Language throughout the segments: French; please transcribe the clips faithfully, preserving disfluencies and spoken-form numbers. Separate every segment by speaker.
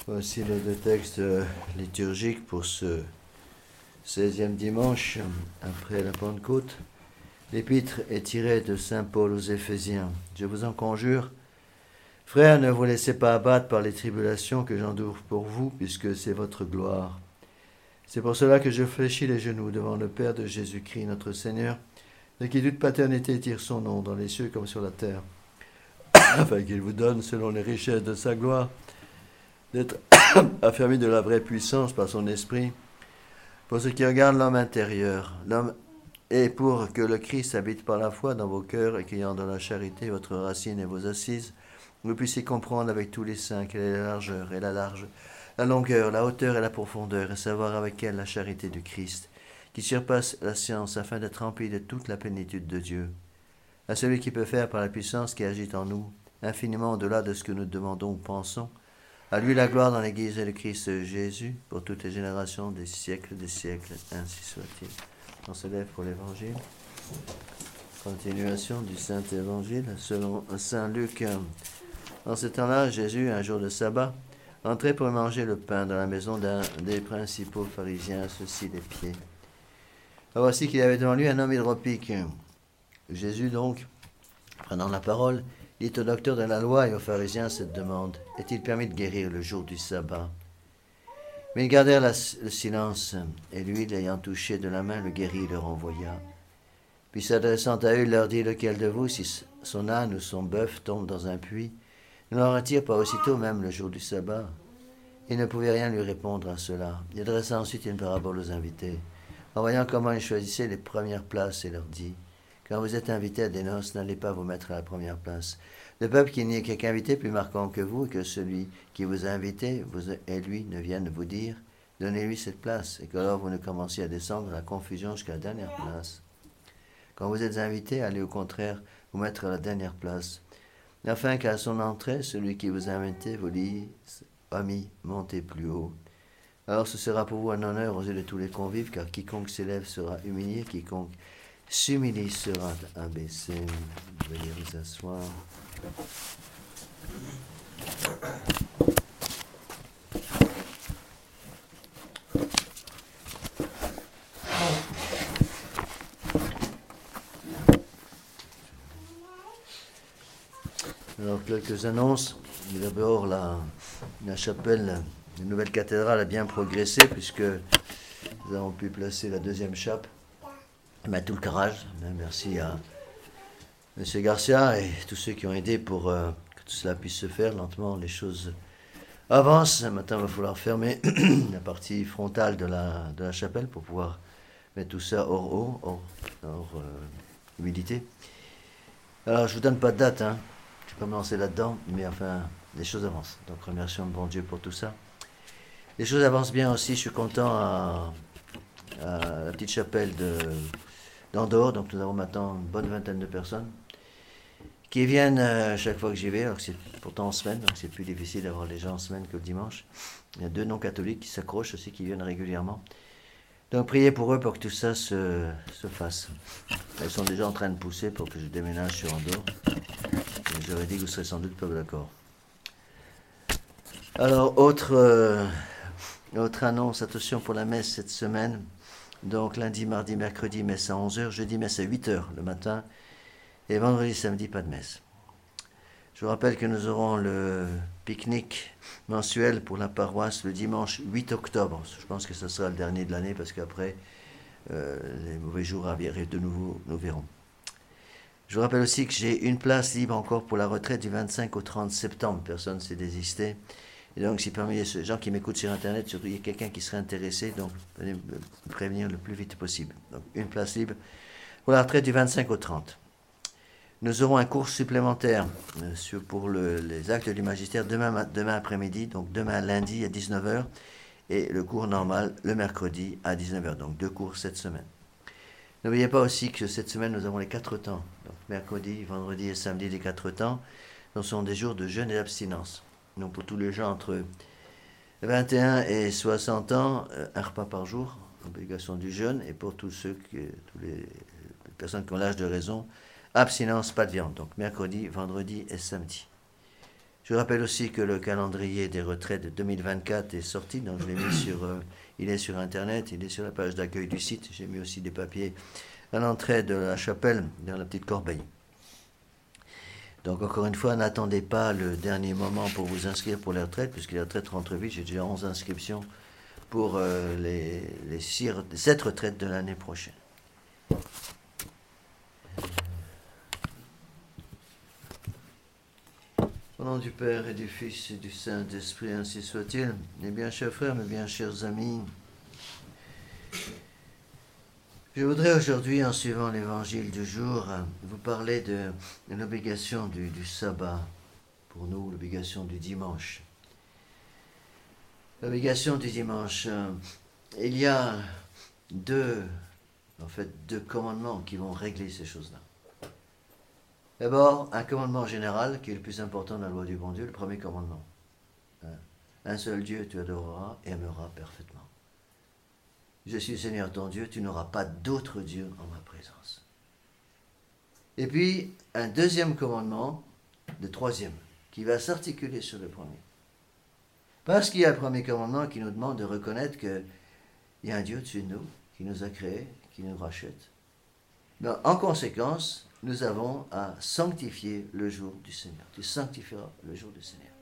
Speaker 1: Voici les deux textes liturgiques pour ce seizième dimanche après la Pentecôte. L'épître est tirée de saint Paul aux Éphésiens. Je vous en conjure, frères, ne vous laissez pas abattre par les tribulations que j'endure pour vous, puisque c'est votre gloire. C'est pour cela que je fléchis les genoux devant le Père de Jésus-Christ, notre Seigneur, de qui toute paternité tire son nom dans les cieux comme sur la terre, afin qu'il vous donne, selon les richesses de sa gloire, d'être affermi de la vraie puissance par son esprit, pour ce qui regarde l'homme intérieur, l'homme et pour que le Christ habite par la foi dans vos cœurs, et qu'ayant dans la charité votre racine et vos assises, vous puissiez comprendre avec tous les saints quelle est la largeur et la large, la longueur, la hauteur et la profondeur, et savoir avec elle la charité du Christ, qui surpasse la science, afin d'être rempli de toute la plénitude de Dieu. À celui qui peut faire par la puissance qui agit en nous, infiniment au-delà de ce que nous demandons ou pensons, à lui la gloire dans l'Église et le Christ Jésus, pour toutes les générations des siècles des siècles, ainsi soit-il. On se lève pour l'Évangile. Continuation du Saint-Évangile, selon saint Luc. En ce temps-là, Jésus, un jour de sabbat, entrait pour manger le pain dans la maison d'un des principaux pharisiens, ceux-ci les pieds. Alors voici qu'il y avait devant lui un homme hydropique. Jésus donc, prenant la parole, dit au docteur de la loi et aux pharisiens cette demande: est-il permis de guérir le jour du sabbat? Mais ils gardèrent la, le silence, et lui, l'ayant touché de la main, le guérit et le renvoya. Puis s'adressant à eux, il leur dit: lequel de vous, si son âne ou son bœuf tombe dans un puits, ne l'en retire pas aussitôt, même le jour du sabbat? Ils ne pouvaient rien lui répondre à cela. Il adressa ensuite une parabole aux invités, en voyant comment ils choisissaient les premières places, et leur dit: quand vous êtes invités à des noces, n'allez pas vous mettre à la première place. Le peuple qu'il n'y ait qu'un invité plus marquant que vous, et que celui qui vous a invité vous et lui ne vienne vous dire: donnez-lui cette place, et que alors vous ne commenciez à descendre la confusion jusqu'à la dernière place. Quand vous êtes invité, allez au contraire vous mettre à la dernière place, afin qu'à son entrée, celui qui vous a invité vous dise: ami, montez plus haut. Alors ce sera pour vous un honneur aux yeux de tous les convives, car quiconque s'élève sera humilié, quiconque s'humilie sera abaissé. Veuillez vous asseoir. Alors, quelques annonces. D'abord, la, la chapelle, la nouvelle cathédrale a bien progressé, puisque nous avons pu placer la deuxième chape. Mais tout le carrage. Merci à M. Garcia et tous ceux qui ont aidé pour euh, que tout cela puisse se faire. Lentement, les choses avancent. Maintenant, il va falloir fermer la partie frontale de la, de la chapelle pour pouvoir mettre tout ça hors eau, hors, hors euh, humidité. Alors, je ne vous donne pas de date, hein. Je ne vais pas me lancer là-dedans, mais enfin, les choses avancent. Donc, remercions le bon Dieu pour tout ça. Les choses avancent bien aussi. Je suis content à, à la petite chapelle de... d'Andorre, donc nous avons maintenant une bonne vingtaine de personnes qui viennent euh, chaque fois que j'y vais, alors que c'est pourtant en semaine, donc c'est plus difficile d'avoir les gens en semaine que le dimanche. Il y a deux non-catholiques qui s'accrochent aussi, qui viennent régulièrement. Donc priez pour eux pour que tout ça se, se fasse. Ils sont déjà en train de pousser pour que je déménage sur Andorre. Et j'aurais dit que vous serez sans doute pas d'accord. Alors, autre, euh, autre annonce, attention pour la messe cette semaine. Donc lundi, mardi, mercredi, messe à onze heures, jeudi, messe à huit heures le matin, et vendredi, samedi, pas de messe. Je vous rappelle que nous aurons le pique-nique mensuel pour la paroisse le dimanche huit octobre. Je pense que ce sera le dernier de l'année, parce qu'après, euh, les mauvais jours arrivent de nouveau, nous verrons. Je vous rappelle aussi que j'ai une place libre encore pour la retraite du vingt-cinq au trente septembre. Personne ne s'est désisté. Et donc, si parmi les gens qui m'écoutent sur Internet, surtout il y a quelqu'un qui serait intéressé, donc venez me prévenir le plus vite possible. Donc, une place libre pour la retraite du vingt-cinq au trente. Nous aurons un cours supplémentaire euh, sur, pour le, les actes du magistère demain, demain après-midi, donc demain lundi à dix-neuf heures, et le cours normal le mercredi à dix-neuf heures. Donc, deux cours cette semaine. N'oubliez pas aussi que cette semaine, nous avons les quatre temps. Donc, mercredi, vendredi et samedi, les quatre temps. Ce sont des jours de jeûne et d'abstinence. Donc pour tous les gens entre vingt et un et soixante ans, un repas par jour, obligation du jeûne, et pour tous ceux qui, tous les, les personnes qui ont l'âge de raison, abstinence, pas de viande. Donc mercredi, vendredi et samedi. Je Je rappelle aussi que le calendrier des retraites de deux mille vingt-quatre est sorti, donc je l'ai mis sur, euh, il est sur Internet, il est sur la page d'accueil du site. J'ai mis aussi des papiers à l'entrée de la chapelle, dans la petite corbeille. Donc encore une fois, n'attendez pas le dernier moment pour vous inscrire pour les retraites, puisque les retraites rentrent vite. J'ai déjà onze inscriptions pour euh, les, les six, sept retraites de l'année prochaine. Au nom du Père et du Fils et du Saint-Esprit, ainsi soit-il. Mes bien chers frères, mes bien chers amis, je voudrais aujourd'hui, en suivant l'évangile du jour, vous parler de, de l'obligation du, du sabbat, pour nous, l'obligation du dimanche. L'obligation du dimanche. Il y a deux, en fait, deux commandements qui vont régler ces choses-là. D'abord, un commandement général qui est le plus important dans la loi du bon Dieu, le premier commandement. Un seul Dieu tu adoreras et aimeras parfaitement. Je suis le Seigneur ton Dieu, tu n'auras pas d'autre Dieu en ma présence. Et puis, un deuxième commandement, le troisième, qui va s'articuler sur le premier. Parce qu'il y a le premier commandement qui nous demande de reconnaître qu'il y a un Dieu au-dessus de nous, qui nous a créés, qui nous rachète. Mais en conséquence, nous avons à sanctifier le jour du Seigneur. Tu sanctifieras le jour du Seigneur.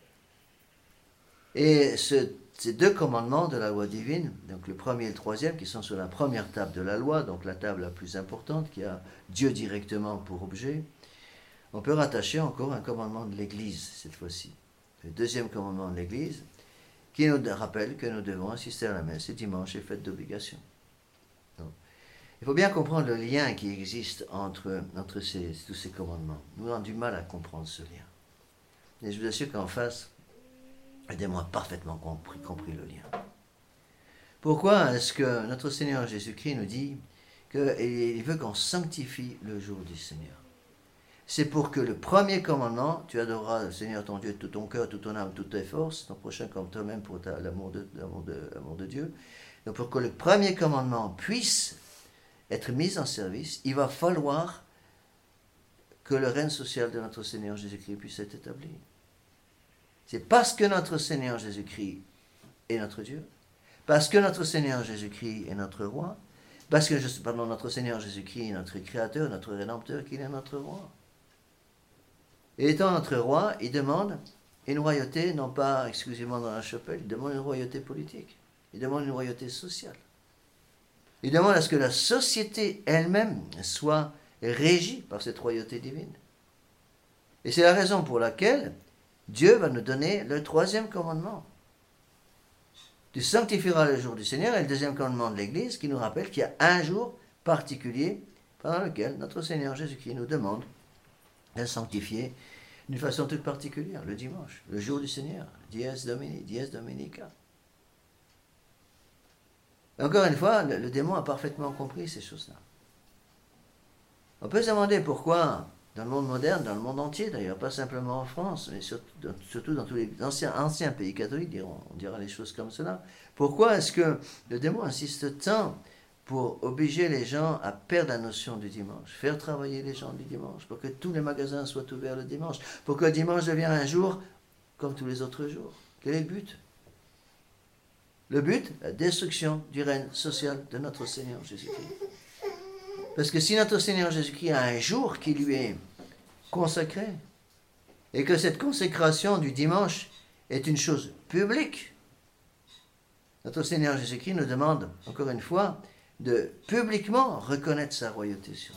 Speaker 1: Et ce, ces deux commandements de la loi divine, donc le premier et le troisième, qui sont sur la première table de la loi, donc la table la plus importante, qui a Dieu directement pour objet, on peut rattacher encore un commandement de l'Église, cette fois-ci. Le deuxième commandement de l'Église, qui nous rappelle que nous devons assister à la messe et dimanche est fête d'obligation. Il faut bien comprendre le lien qui existe entre, entre ces, tous ces commandements. Nous avons du mal à comprendre ce lien. Et je vous assure qu'en face, Edem a parfaitement compris, compris le lien. Pourquoi est-ce que notre Seigneur Jésus-Christ nous dit qu'il veut qu'on sanctifie le jour du Seigneur? C'est pour que le premier commandement, tu adoreras le Seigneur ton Dieu de tout ton cœur, toute ton âme, toutes tes forces, ton prochain comme toi-même pour ta, l'amour, de, l'amour, de, l'amour de Dieu. Donc pour que le premier commandement puisse être mis en service, il va falloir que le règne social de notre Seigneur Jésus-Christ puisse être établi. C'est parce que notre Seigneur Jésus-Christ est notre Dieu, parce que notre Seigneur Jésus-Christ est notre roi, parce que pardon, notre Seigneur Jésus-Christ est notre créateur, notre rédempteur, qu'il est notre roi. Et étant notre roi, il demande une royauté, non pas exclusivement dans la chapelle, il demande une royauté politique, il demande une royauté sociale. Il demande à ce que la société elle-même soit régie par cette royauté divine. Et c'est la raison pour laquelle Dieu va nous donner le troisième commandement. Tu sanctifieras le jour du Seigneur, et le deuxième commandement de l'Église qui nous rappelle qu'il y a un jour particulier pendant lequel notre Seigneur Jésus-Christ nous demande de sanctifier d'une façon toute particulière, le dimanche, le jour du Seigneur, dies Domini, dies Dominica. Encore une fois, le, le démon a parfaitement compris ces choses-là. On peut se demander pourquoi, dans le monde moderne, dans le monde entier d'ailleurs, pas simplement en France, mais surtout dans, surtout dans tous les anciens, anciens pays catholiques, diront, on dira les choses comme cela, pourquoi est-ce que le démon insiste tant pour obliger les gens à perdre la notion du dimanche, faire travailler les gens du dimanche, pour que tous les magasins soient ouverts le dimanche, pour que le dimanche devienne un jour comme tous les autres jours? Quel est le but? Le but, la destruction du règne social de notre Seigneur Jésus-Christ. Parce que si notre Seigneur Jésus-Christ a un jour qui lui est consacré, et que cette consécration du dimanche est une chose publique, notre Seigneur Jésus-Christ nous demande, encore une fois, de publiquement reconnaître sa royauté sur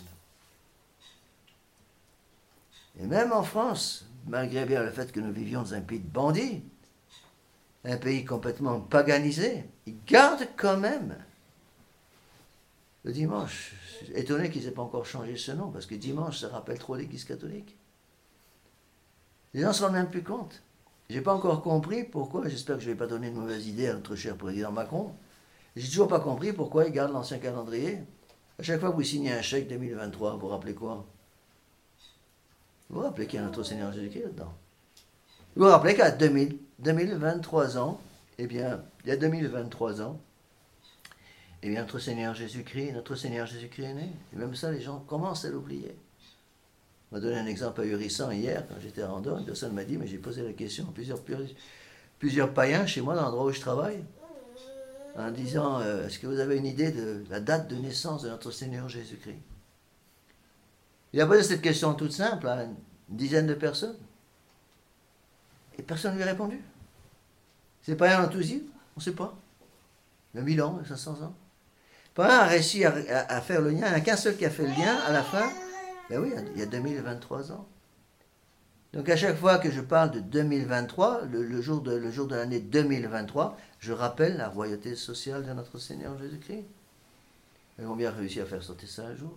Speaker 1: nous. Et même en France, malgré bien le fait que nous vivions dans un pays de bandits, un pays complètement paganisé, il garde quand même le dimanche. Je suis étonné qu'ils n'aient pas encore changé ce nom, parce que dimanche, ça rappelle trop l'Église catholique. Les gens ne se rendent même plus compte. Je n'ai pas encore compris pourquoi, j'espère que je ne vais pas donner une mauvaise idée à notre cher président Macron, j'ai toujours pas compris pourquoi il garde l'ancien calendrier. À chaque fois que vous signez un chèque deux mille vingt-trois, vous vous rappelez quoi? Vous vous rappelez qu'il y a notre Seigneur Jésus-Christ là-dedans? Vous vous rappelez qu'à deux mille, deux mille vingt-trois ans, eh bien, il y a deux mille vingt-trois ans, eh bien, notre Seigneur Jésus-Christ, notre Seigneur Jésus-Christ est né. Et même ça, les gens commencent à l'oublier. On m'a donné un exemple ahurissant hier, quand j'étais à Randon, une personne m'a dit, mais j'ai posé la question à plusieurs, plusieurs païens chez moi, dans l'endroit où je travaille, en disant, euh, est-ce que vous avez une idée de la date de naissance de notre Seigneur Jésus-Christ? Il a posé cette question toute simple à une dizaine de personnes. Et personne ne lui a répondu. Ces païens ont tous dit, on ne sait pas. Il y a mille ans, cinq cents ans. Pas un a réussi à, à, à faire le lien, il n'y en a qu'un seul qui a fait le lien à la fin. Ben oui, il y a deux mille vingt-trois ans. Donc à chaque fois que je parle de deux mille vingt-trois, le, le jour de, le jour de l'année deux mille vingt-trois, je rappelle la royauté sociale de notre Seigneur Jésus-Christ. Ils ont bien réussi à faire sauter ça un jour.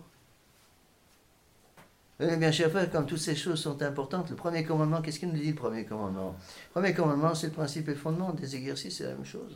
Speaker 1: Eh bien, chers frères, comme toutes ces choses sont importantes, le premier commandement, qu'est-ce qu'il nous dit le premier commandement? Le premier commandement, c'est le principe et le fondement des exercices, c'est la même chose.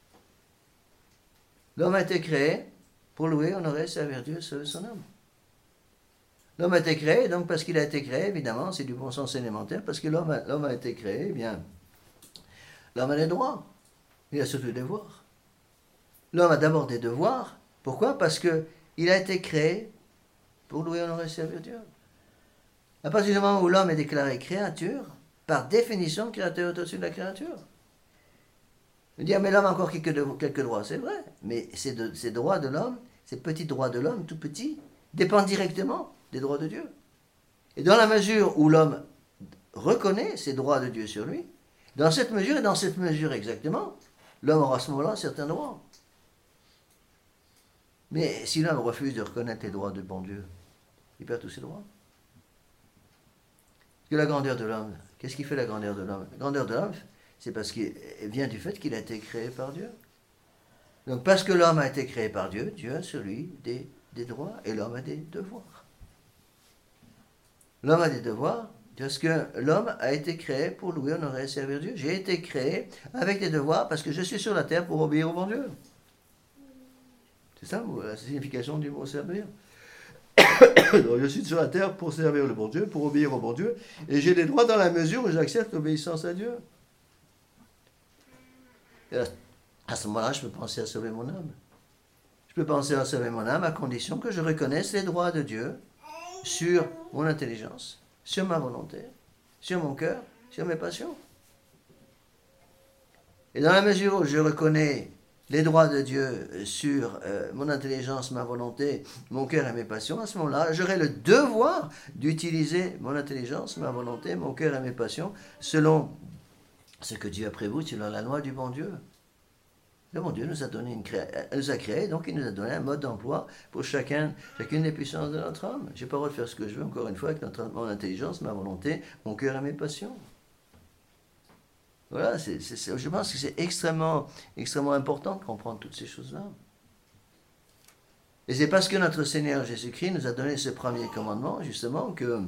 Speaker 1: L'homme a été créé pour louer, honorer, servir Dieu, sauver son âme. L'homme a été créé, donc parce qu'il a été créé, évidemment, c'est du bon sens élémentaire, parce que l'homme a, l'homme a été créé, eh bien, l'homme a des droits, il a surtout des devoirs. L'homme a d'abord des devoirs, pourquoi? Parce qu'il a été créé pour louer, honorer, servir Dieu. À partir du moment où l'homme est déclaré créature, par définition, le créateur est au-dessus de la créature. Je veux dire, mais l'homme a encore quelques, quelques droits, c'est vrai, mais ces, de, ces droits de l'homme, ces petits droits de l'homme, tout petits, dépendent directement des droits de Dieu. Et dans la mesure où l'homme reconnaît ces droits de Dieu sur lui, dans cette mesure et dans cette mesure exactement, l'homme aura à ce moment-là certains droits. Mais si l'homme refuse de reconnaître les droits de bon Dieu, il perd tous ses droits. Que la grandeur de l'homme, qu'est-ce qui fait la grandeur de l'homme? La grandeur de l'homme, c'est parce qu'il vient du fait qu'il a été créé par Dieu. Donc parce que l'homme a été créé par Dieu, Dieu a sur lui des, des droits et l'homme a des devoirs. L'homme a des devoirs parce que l'homme a été créé pour louer, honorer et servir Dieu. J'ai été créé avec des devoirs parce que je suis sur la terre pour obéir au bon Dieu. C'est ça la signification du mot servir. Donc, je suis sur la terre pour servir le bon Dieu, pour obéir au bon Dieu, et j'ai des droits dans la mesure où j'accepte l'obéissance à Dieu. Et à, à ce moment-là, je peux penser à sauver mon âme. Je peux penser à sauver mon âme à condition que je reconnaisse les droits de Dieu sur mon intelligence, sur ma volonté, sur mon cœur, sur mes passions. Et dans la mesure où je reconnais les droits de Dieu sur euh, mon intelligence, ma volonté, mon cœur et mes passions, à ce moment-là, j'aurai le devoir d'utiliser mon intelligence, ma volonté, mon cœur et mes passions selon ce que Dieu a prévu, selon la loi du bon Dieu. Le bon Dieu nous a donné une cré... nous a créé, donc il nous a donné un mode d'emploi pour chacun, chacune des puissances de notre âme. J'ai pas le droit de faire ce que je veux, encore une fois, avec notre, mon intelligence, ma volonté, mon cœur et mes passions. Voilà, c'est, c'est, je pense que c'est extrêmement, extrêmement important de comprendre toutes ces choses-là. Et c'est parce que notre Seigneur Jésus-Christ nous a donné ce premier commandement, justement, que,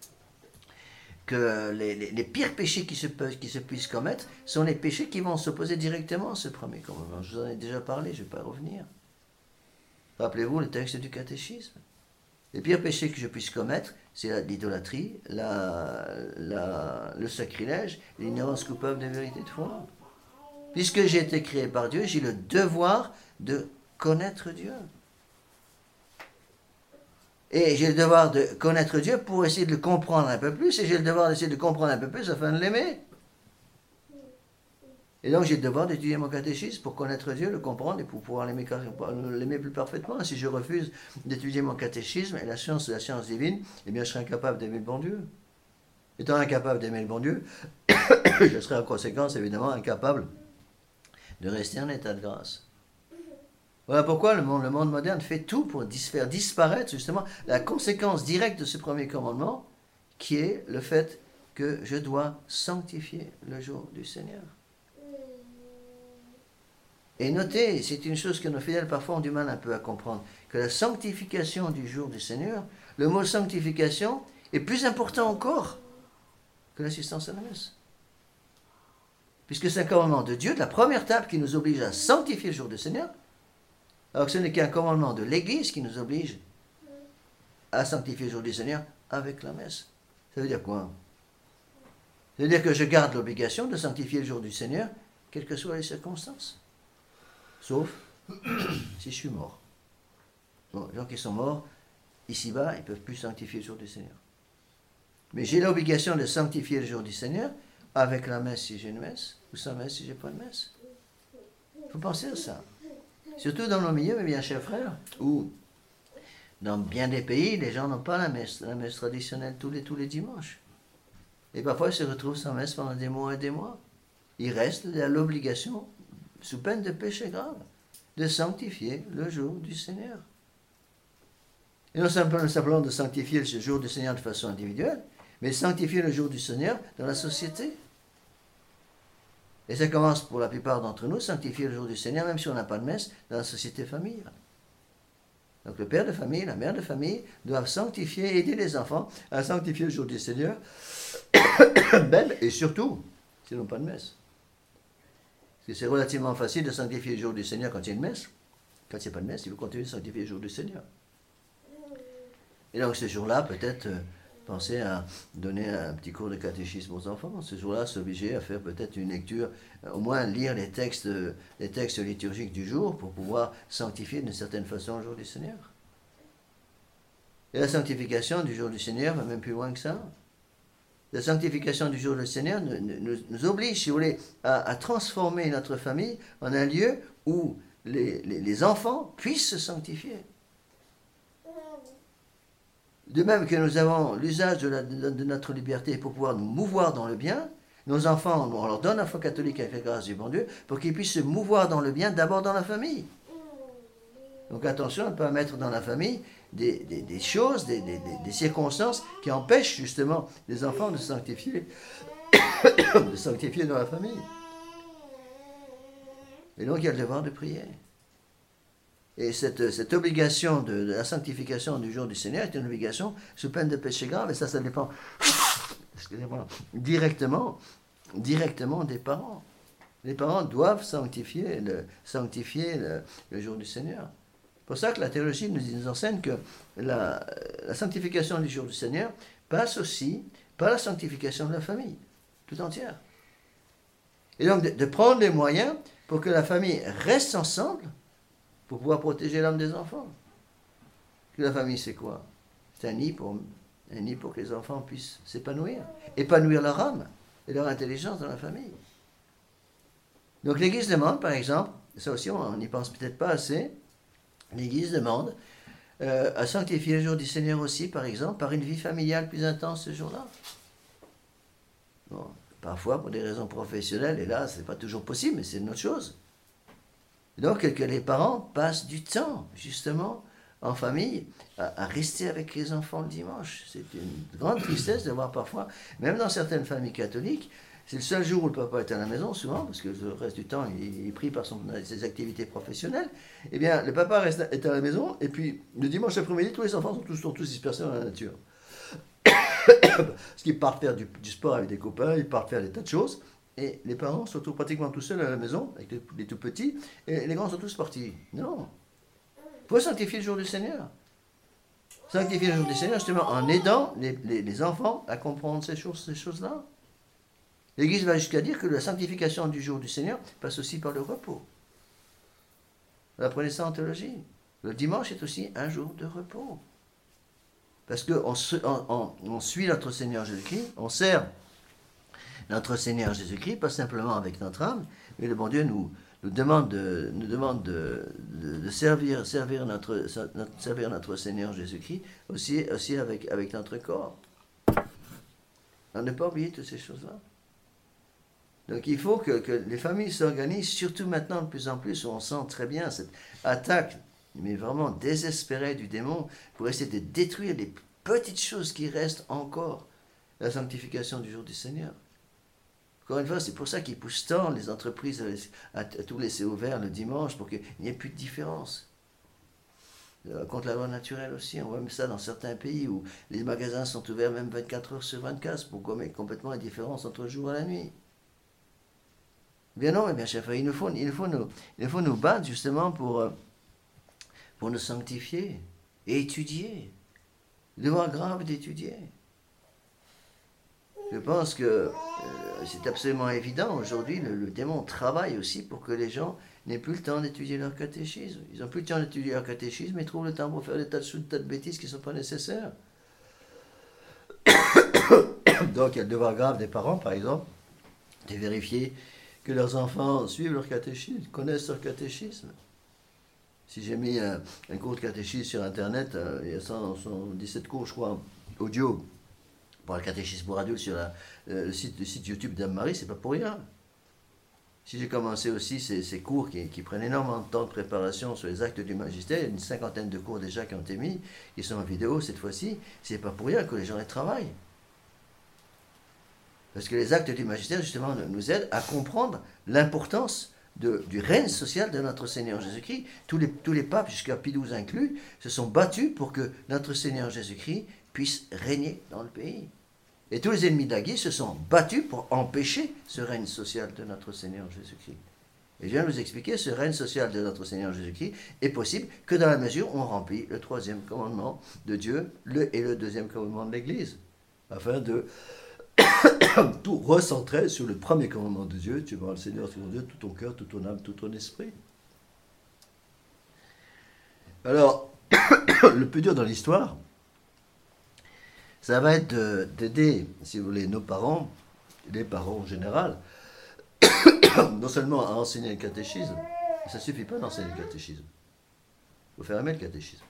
Speaker 1: que les, les, les pires péchés qui se, peuvent, qui se puissent commettre sont les péchés qui vont s'opposer directement à ce premier commandement. Je vous en ai déjà parlé, je ne vais pas revenir. Rappelez-vous le texte du catéchisme. Les pires péchés que je puisse commettre, c'est l'idolâtrie, la, la, le sacrilège, l'ignorance coupable des vérités de foi. Puisque j'ai été créé par Dieu, j'ai le devoir de connaître Dieu. Et j'ai le devoir de connaître Dieu pour essayer de le comprendre un peu plus, et j'ai le devoir d'essayer de le comprendre un peu plus afin de l'aimer. Et donc j'ai le devoir d'étudier mon catéchisme pour connaître Dieu, le comprendre et pour pouvoir l'aimer, l'aimer plus parfaitement. Si je refuse d'étudier mon catéchisme et la science de la science divine, eh bien je serai incapable d'aimer le bon Dieu. Étant incapable d'aimer le bon Dieu, je serai en conséquence évidemment incapable de rester en état de grâce. Voilà pourquoi le monde, le monde moderne fait tout pour dis, faire disparaître justement la conséquence directe de ce premier commandement, qui est le fait que je dois sanctifier le jour du Seigneur. Et notez, c'est une chose que nos fidèles parfois ont du mal un peu à comprendre, que la sanctification du jour du Seigneur, le mot sanctification est plus important encore que l'assistance à la messe. Puisque c'est un commandement de Dieu, de la première table qui nous oblige à sanctifier le jour du Seigneur, alors que ce n'est qu'un commandement de l'Église qui nous oblige à sanctifier le jour du Seigneur avec la messe. Ça veut dire quoi? Ça veut dire que je garde l'obligation de sanctifier le jour du Seigneur, quelles que soient les circonstances. Sauf si je suis mort. Bon, les gens qui sont morts, ici-bas, ils ne peuvent plus sanctifier le jour du Seigneur. Mais j'ai l'obligation de sanctifier le jour du Seigneur avec la messe si j'ai une messe, ou sans messe si j'ai pas de messe. Il faut penser à ça. Surtout dans nos milieux, mes bien chers frères, où dans bien des pays, les gens n'ont pas la messe, la messe traditionnelle tous les, tous les dimanches. Et parfois, ils se retrouvent sans messe pendant des mois et des mois. Ils restent à l'obligation, sous peine de péché grave, de sanctifier le jour du Seigneur. Et non simplement de sanctifier le jour du Seigneur de façon individuelle, mais sanctifier le jour du Seigneur dans la société. Et ça commence pour la plupart d'entre nous, sanctifier le jour du Seigneur, même si on n'a pas de messe, dans la société famille. Donc le père de famille, la mère de famille doivent sanctifier, aider les enfants à sanctifier le jour du Seigneur, même et surtout, s'ils n'ont pas de messe. Parce que c'est relativement facile de sanctifier le jour du Seigneur quand il y a une messe. Quand il n'y a pas de messe, il faut continuer de sanctifier le jour du Seigneur. Et donc ce jour-là, peut-être, euh, pensez à donner un petit cours de catéchisme aux enfants. Ce jour-là, s'obliger à faire peut-être une lecture, euh, au moins lire les textes, euh, les textes liturgiques du jour pour pouvoir sanctifier d'une certaine façon le jour du Seigneur. Et la sanctification du jour du Seigneur va même plus loin que ça. La sanctification du jour du Seigneur nous, nous, nous oblige, si vous voulez, à, à transformer notre famille en un lieu où les, les, les enfants puissent se sanctifier. De même que nous avons l'usage de, la, de, de notre liberté pour pouvoir nous mouvoir dans le bien, nos enfants, on leur donne la foi catholique avec la grâce du bon Dieu pour qu'ils puissent se mouvoir dans le bien d'abord dans la famille. Donc attention à ne pas mettre dans la famille des, des, des choses, des, des, des circonstances qui empêchent justement les enfants de sanctifier, de sanctifier dans la famille. Et donc il y a le devoir de prier. Et cette, cette obligation de, de la sanctification du jour du Seigneur est une obligation sous peine de péché grave, et ça, ça dépend excusez-moi, directement, directement des parents. Les parents doivent sanctifier le, sanctifier le, le jour du Seigneur. C'est pour ça que la théologie nous, nous enseigne que la, la sanctification du jour du Seigneur passe aussi par la sanctification de la famille, tout entière. Et donc de, de prendre les moyens pour que la famille reste ensemble, pour pouvoir protéger l'âme des enfants. Que la famille, c'est quoi? C'est un nid pour, un nid pour que les enfants puissent s'épanouir, épanouir leur âme et leur intelligence dans la famille. Donc l'Église demande, par exemple, ça aussi on n'y pense peut-être pas assez, l'Église demande euh, à sanctifier le jour du Seigneur aussi, par exemple, par une vie familiale plus intense ce jour-là. Bon, parfois, pour des raisons professionnelles, et là, ce n'est pas toujours possible, mais c'est une autre chose. Donc, que les parents passent du temps, justement, en famille, à, à rester avec les enfants le dimanche. C'est une grande tristesse de voir parfois, même dans certaines familles catholiques, c'est le seul jour où le papa est à la maison, souvent, parce que le reste du temps, il est pris par son, ses activités professionnelles. Eh bien, le papa reste, est à la maison, et puis le dimanche après-midi, tous les enfants sont tous, sont tous dispersés dans la nature. Parce qu'ils partent faire du, du sport avec des copains, ils partent faire des tas de choses. Et les parents se retrouvent pratiquement tout seuls à la maison, avec les, les tout petits, et les grands sont tous partis. Non. Il faut sanctifier le jour du Seigneur. Sanctifier le jour du Seigneur, justement, en aidant les, les, les enfants à comprendre ces choses, ces choses-là. L'Église va jusqu'à dire que la sanctification du jour du Seigneur passe aussi par le repos. Vous apprenez ça en théologie. Le dimanche est aussi un jour de repos. Parce qu'on on, on, on suit notre Seigneur Jésus-Christ, on sert notre Seigneur Jésus-Christ, pas simplement avec notre âme, mais le bon Dieu nous, nous demande, de, nous demande de, de, de servir, servir, notre, servir notre Seigneur Jésus-Christ aussi, aussi avec, avec notre corps. On ne pas oublier toutes ces choses-là. Donc il faut que, que les familles s'organisent, surtout maintenant de plus en plus, où on sent très bien cette attaque, mais vraiment désespérée du démon, pour essayer de détruire les petites choses qui restent encore, la sanctification du jour du Seigneur. Encore une fois, c'est pour ça qu'ils poussent tant les entreprises à, à, à tout laisser ouvert le dimanche, pour qu'il n'y ait plus de différence. Euh, contre la loi naturelle aussi, on voit même ça dans certains pays où les magasins sont ouverts même vingt-quatre heures sur vingt-quatre, pour gommer complètement la différence entre le jour et la nuit. Bien non, mais bien chef, il nous faut, il faut, nous, il faut nous battre justement pour, pour nous sanctifier et étudier. Le devoir grave d'étudier. Je pense que euh, c'est absolument évident. Aujourd'hui, le, le démon travaille aussi pour que les gens n'aient plus le temps d'étudier leur catéchisme. Ils n'ont plus le temps d'étudier leur catéchisme, mais ils trouvent le temps pour faire des tas de choses, des tas de bêtises qui ne sont pas nécessaires. Donc il y a le devoir grave des parents, par exemple, de vérifier que leurs enfants suivent leur catéchisme, connaissent leur catéchisme. Si j'ai mis un, un cours de catéchisme sur Internet, euh, il y a cent dix-sept cours, je crois, audio, pour le catéchisme pour adultes sur la, euh, le, site, le site YouTube d'Anne-Marie, c'est pas pour rien. Si j'ai commencé aussi ces, ces cours qui, qui prennent énormément de temps de préparation sur les actes du magistère, il y a une cinquantaine de cours déjà qui ont été mis, qui sont en vidéo cette fois-ci, c'est pas pour rien que les gens y travaillent. Parce que les actes du magistère, justement, nous aident à comprendre l'importance de, du règne social de notre Seigneur Jésus-Christ. Tous les, tous les papes, jusqu'à Pie douze inclus, se sont battus pour que notre Seigneur Jésus-Christ puisse régner dans le pays. Et tous les ennemis de la Guise se sont battus pour empêcher ce règne social de notre Seigneur Jésus-Christ. Et je viens de vous expliquer, ce règne social de notre Seigneur Jésus-Christ est possible que dans la mesure où on remplit le troisième commandement de Dieu le, et le deuxième commandement de l'Église, afin de tout recentrer sur le premier commandement de Dieu: tu aimeras le Seigneur ton Dieu, tout ton cœur, toute ton âme, tout ton esprit. Alors, le plus dur dans l'histoire, ça va être d'aider, si vous voulez, nos parents, les parents en général, non seulement à enseigner le catéchisme, mais ça ne suffit pas d'enseigner le catéchisme. Il faut faire aimer le catéchisme.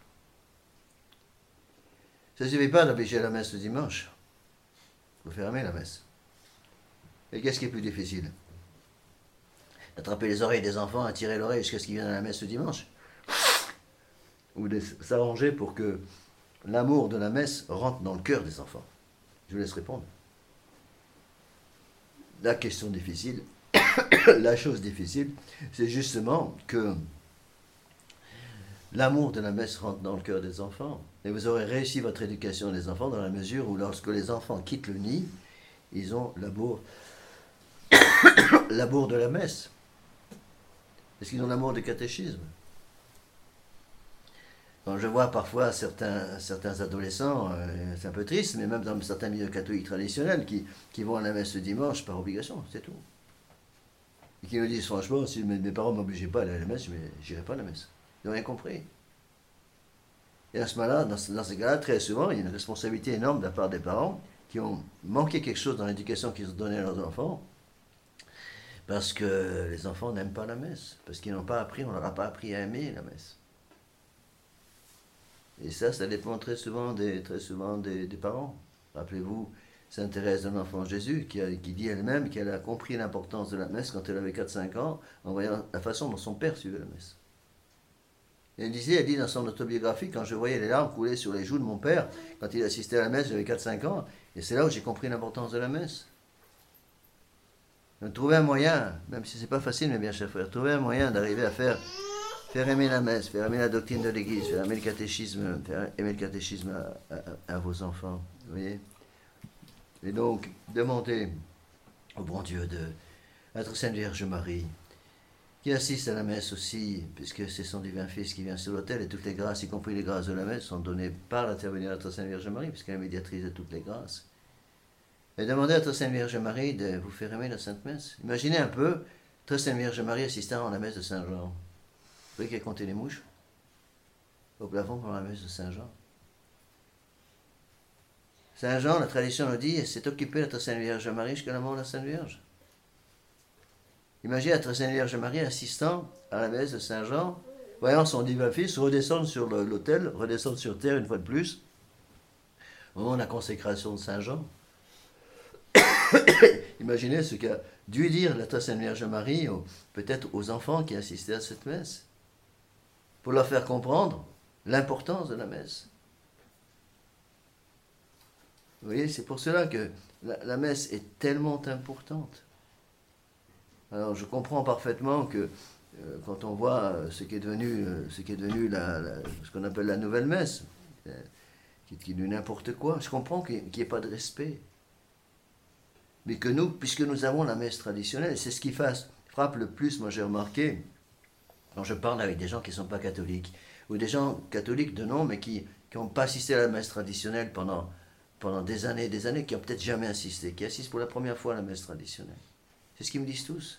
Speaker 1: Ça ne suffit pas d'obliger à la messe le dimanche. Il faut faire aimer la messe. Et qu'est-ce qui est plus difficile? Attraper les oreilles des enfants, attirer l'oreille jusqu'à ce qu'ils viennent à la messe le dimanche? Ou de s'arranger pour que l'amour de la messe rentre dans le cœur des enfants? Je vous laisse répondre. La question difficile, la chose difficile, c'est justement que l'amour de la messe rentre dans le cœur des enfants. Et vous aurez réussi votre éducation des enfants dans la mesure où, lorsque les enfants quittent le nid, ils ont l'amour, l'amour de la messe. Est-ce qu'ils ont l'amour du catéchisme? Quand je vois parfois certains, certains adolescents, euh, c'est un peu triste, mais même dans certains milieux catholiques traditionnels, qui, qui vont à la messe le dimanche par obligation, c'est tout. Et qui me disent franchement, si mes, mes parents ne m'obligeaient pas à aller à la messe, je n'irai pas à la messe. Ils n'ont rien compris. Et à ce moment-là, dans, dans ces cas-là, très souvent, il y a une responsabilité énorme de la part des parents qui ont manqué quelque chose dans l'éducation qu'ils ont donnée à leurs enfants, parce que les enfants n'aiment pas la messe, parce qu'ils n'ont pas appris, on ne leur a pas appris à aimer la messe. Et ça, ça dépend très souvent des, très souvent des, des parents. Rappelez-vous Sainte Thérèse de l'Enfant Jésus, qui, a, qui dit elle-même qu'elle a compris l'importance de la messe quand elle avait quatre cinq ans, en voyant la façon dont son père suivait la messe. Et elle disait, elle dit dans son autobiographie, quand je voyais les larmes couler sur les joues de mon père, quand il assistait à la messe, j'avais quatre cinq ans, et c'est là où j'ai compris l'importance de la messe. Donc, trouver un moyen, même si c'est pas facile, mes bien chers frères, trouver un moyen d'arriver à faire Faire aimer la messe, faire aimer la doctrine de l'Église, faire aimer le catéchisme, faire aimer le catéchisme à, à, à vos enfants, vous voyez. Et donc, demandez au bon Dieu de notre Sainte Vierge Marie, qui assiste à la messe aussi, puisque c'est son divin Fils qui vient sur l'autel, et toutes les grâces, y compris les grâces de la messe, sont données par l'intervenir de notre Sainte Vierge Marie, puisqu'elle est médiatrice de toutes les grâces. Et demandez à notre Sainte Vierge Marie de vous faire aimer la Sainte Messe. Imaginez un peu, notre Sainte Vierge Marie assistant à la messe de Saint Jean. Vous voyez qu'elle comptait les mouches au plafond pendant la messe de Saint Jean. Saint Jean, la tradition le dit, s'est occupé de notre Sainte Vierge Marie jusqu'à la mort de la Sainte Vierge. Imaginez notre Sainte Vierge Marie assistant à la messe de Saint Jean, voyant son divin Fils redescendre sur l'autel, redescendre sur terre une fois de plus, au moment de la consécration de Saint Jean. Imaginez ce qu'a dû dire la Sainte Vierge Marie, peut-être aux enfants qui assistaient à cette messe, pour leur faire comprendre l'importance de la messe. Vous voyez, c'est pour cela que la, la messe est tellement importante. Alors, je comprends parfaitement que euh, quand on voit ce qui est devenu, euh, ce qui est devenu la, la, ce qu'on appelle la nouvelle messe, euh, qui, qui est du n'importe quoi, je comprends qu'il n'y ait pas de respect. Mais que nous, puisque nous avons la messe traditionnelle, c'est ce qui fasse, frappe le plus, moi j'ai remarqué, quand je parle avec des gens qui ne sont pas catholiques, ou des gens catholiques de nom, mais qui n'ont pas assisté à la messe traditionnelle pendant, pendant des années et des années, qui n'ont peut-être jamais assisté, qui assistent pour la première fois à la messe traditionnelle. C'est ce qu'ils me disent tous.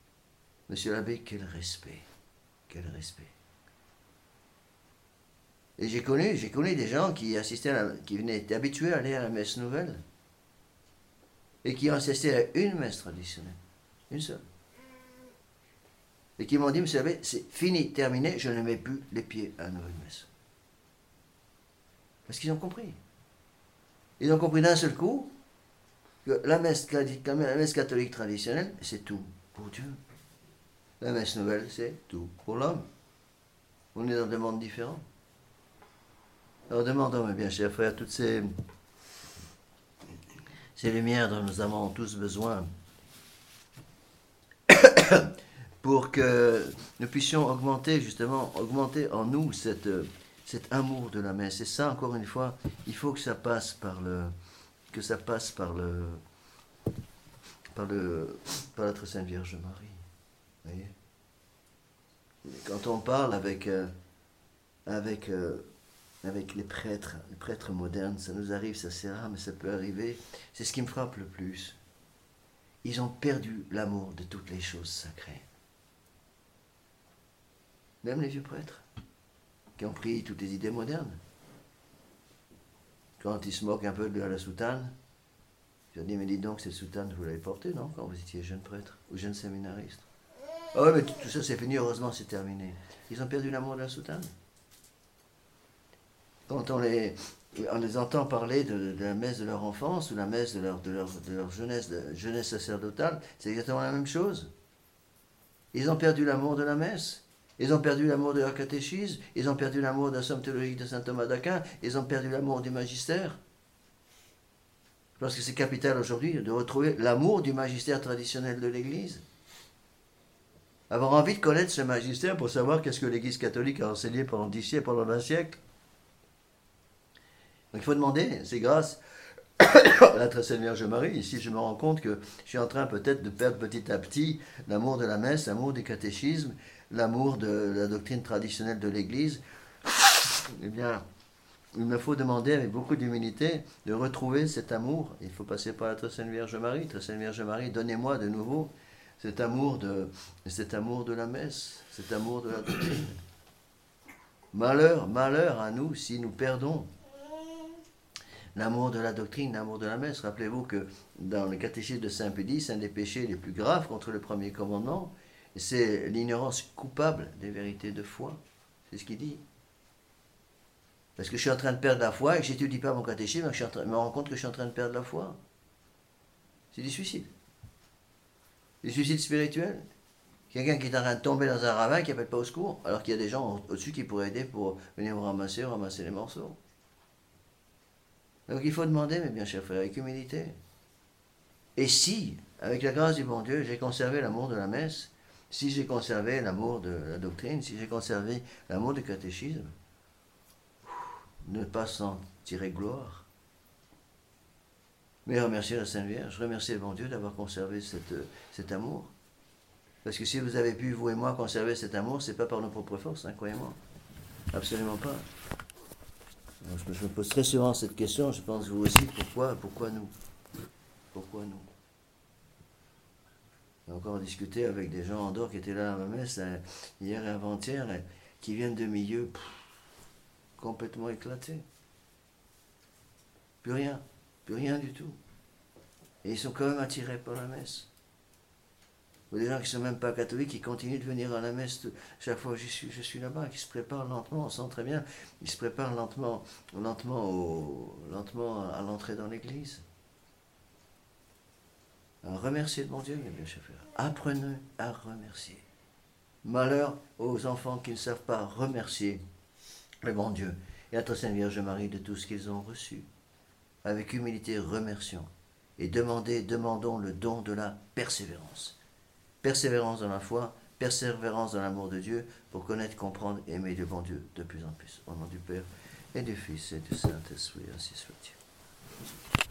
Speaker 1: Monsieur l'abbé, quel respect, quel respect. Et j'ai connu, j'ai connu des gens qui assistaient, à la, qui venaient, étaient habitués à aller à la messe nouvelle et qui ont assisté à une messe traditionnelle, une seule. Et qui m'ont dit, vous savez, c'est fini, terminé, je ne mets plus les pieds à la nouvelle messe. Parce qu'ils ont compris. Ils ont compris d'un seul coup que la messe, la messe catholique traditionnelle, c'est tout pour Dieu. La messe nouvelle, c'est tout pour l'homme. On est dans des mondes différents. Alors demandons, mes bien chers frères, toutes ces, ces lumières dont nous avons tous besoin pour que nous puissions augmenter, justement, augmenter en nous cette, cet amour de la messe. Et ça, encore une fois, il faut que ça passe par le, que ça passe par le, par le, par la très sainte Vierge Marie. Vous voyez? Quand on parle avec, euh, avec, euh, avec les prêtres, les prêtres modernes, ça nous arrive, ça c'est rare, mais ça peut arriver. C'est ce qui me frappe le plus. Ils ont perdu l'amour de toutes les choses sacrées. Même les vieux prêtres, qui ont pris toutes les idées modernes. Quand ils se moquent un peu de la soutane, je leur dis, mais dis donc, cette soutane, vous l'avez portée, non, quand vous étiez jeune prêtre ou jeune séminariste? Ah oui, mais tout ça c'est fini, heureusement c'est terminé. Ils ont perdu l'amour de la soutane. Quand on les, on les entend parler de, de la messe de leur enfance ou la messe de leur, de leur, de leur jeunesse, de, jeunesse sacerdotale, c'est exactement la même chose. Ils ont perdu l'amour de la messe. Ils ont perdu l'amour de leur catéchisme. Ils ont perdu l'amour de la somme théologique de saint Thomas d'Aquin. Ils ont perdu l'amour du magistère. Je pense que c'est capital aujourd'hui de retrouver l'amour du magistère traditionnel de l'Église. Avoir envie de connaître ce magistère pour savoir qu'est-ce que l'Église catholique a enseigné pendant dix siècles, pendant vingt siècles. Donc il faut demander, c'est grâce à la très sainte Vierge Marie, ici je me rends compte que je suis en train peut-être de perdre petit à petit l'amour de la messe, l'amour du catéchisme, l'amour de la doctrine traditionnelle de l'Église. Eh bien, il me faut demander avec beaucoup d'humilité de retrouver cet amour. Il faut passer par la très sainte Vierge Marie. Très sainte Vierge Marie, donnez-moi de nouveau cet amour de, cet amour de la messe, cet amour de la doctrine. Malheur, malheur à nous si nous perdons l'amour de la doctrine, l'amour de la messe. Rappelez-vous que dans le catéchisme de Saint Pédis, un des péchés les plus graves contre le premier commandement, c'est l'ignorance coupable des vérités de foi. C'est ce qu'il dit. Parce que je suis en train de perdre la foi et que je n'étudie pas mon catéchisme, et que je, train, je me rends compte que je suis en train de perdre la foi. C'est du suicide. Du suicide spirituel. Quelqu'un qui est en train de tomber dans un ravin qui n'appelle pas au secours, alors qu'il y a des gens au-dessus qui pourraient aider pour venir vous ramasser ou ramasser les morceaux. Donc il faut demander, mes bien chers frères, avec humilité. Et si, avec la grâce du bon Dieu, j'ai conservé l'amour de la messe, si j'ai conservé l'amour de la doctrine, si j'ai conservé l'amour du catéchisme, ne pas s'en tirer gloire, mais remercier la Sainte Vierge, remercier le bon Dieu d'avoir conservé cette, cet amour. Parce que si vous avez pu, vous et moi, conserver cet amour, ce n'est pas par nos propres forces, hein, croyez-moi. Absolument pas. Alors, je, me, je me pose très souvent cette question, je pense vous aussi, pourquoi, pourquoi nous Pourquoi nous J'ai encore discuté avec des gens en dehors qui étaient là à ma messe, hein, hier et avant-hier, hein, qui viennent de milieux pff, complètement éclatés. Plus rien, plus rien du tout. Et ils sont quand même attirés par la messe. Ou des gens qui ne sont même pas catholiques, qui continuent de venir à la messe chaque fois que je suis, je suis là-bas, qui se préparent lentement, on sent très bien, ils se préparent lentement, lentement, au, lentement à l'entrée dans l'église. Alors, remerciez le bon Dieu, mes bien chers frères. Apprenez à remercier. Malheur aux enfants qui ne savent pas remercier le bon Dieu et la très sainte Vierge Marie de tout ce qu'ils ont reçu. Avec humilité, remercions. Et demandez, demandons le don de la persévérance. Persévérance dans la foi, persévérance dans l'amour de Dieu, pour connaître, comprendre et aimer le bon Dieu de plus en plus. Au nom du Père et du Fils et du Saint-Esprit, ainsi soit-il.